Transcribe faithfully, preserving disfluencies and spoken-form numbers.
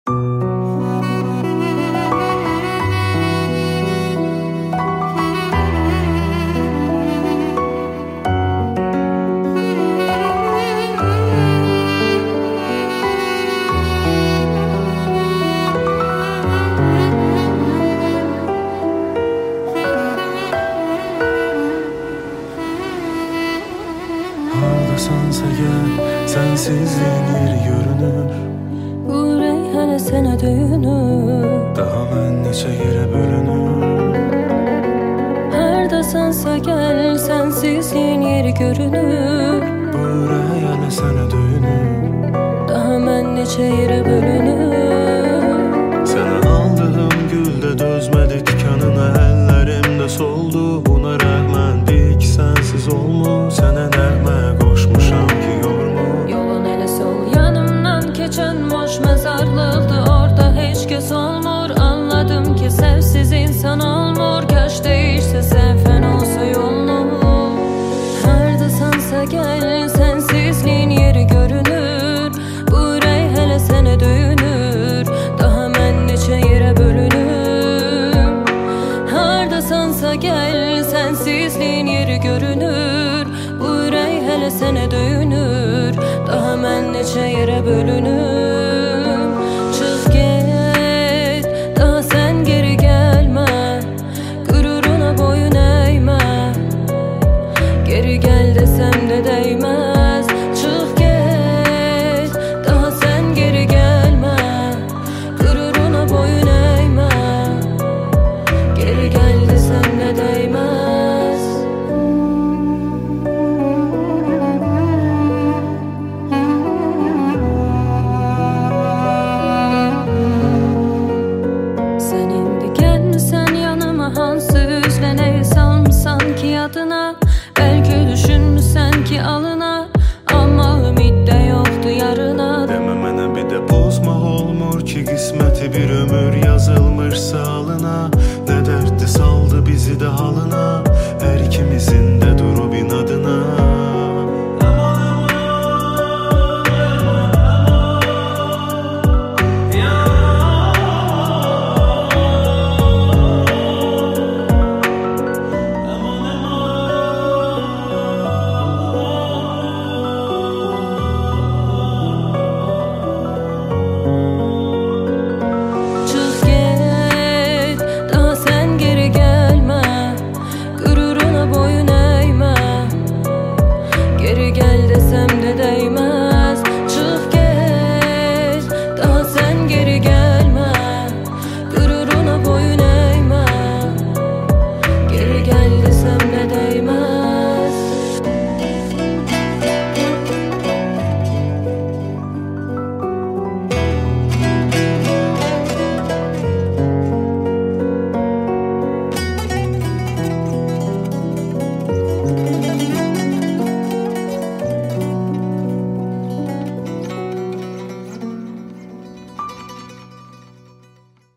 Sansa gel, sensizliğin yeri görünür. Bu reyhane sene döyünür. Daha ben neçe yere bölünür. Harda sansa gel, sensizliğin yeri görünür. Bu reyhane sene döyünür. Daha ben neçe yere bölünür. Sana aldığım gülde dözmedi tikanına, ellerimde soldu. Buna rağmen bil ki sensiz olmu. Sene nerme koşmuşam ki yormu. Yolun ele sol yanımdan geçen boş mezarlıktı. Orada hiç kes olmur. Anladım ki sevsiz insan olmur. Kaç değişse sevfen olsa yolunu. Harda sansa gel, sensizliğin yeri görünür. Bu reyhane sene döyünür. Daha ben neçe yere bölünür. Harda sansa gel, sensizliğin yeri görünür. Bu reyhane sene döyünür. Daha ben neçe yere bölünür. Çık git, daha sen geri gelme. Gururuna boyun eğme. Geri gel desem de değmez. Çık git, daha sen geri gelme. Gururuna boyun eğme. Geri gel desem de değmez. Sen indi gelmişsen yanıma, hansı üzle neyi salmışsan ki adına. Belki düşünmüşsen ki alına, ama ümit de yoktu yarına. Deme mənə bir de bozmaq olmur ki, qisməti bir ömür yazılmışsa alına. Ne derdi saldı bizi de halına. Her ikimizin de durup inan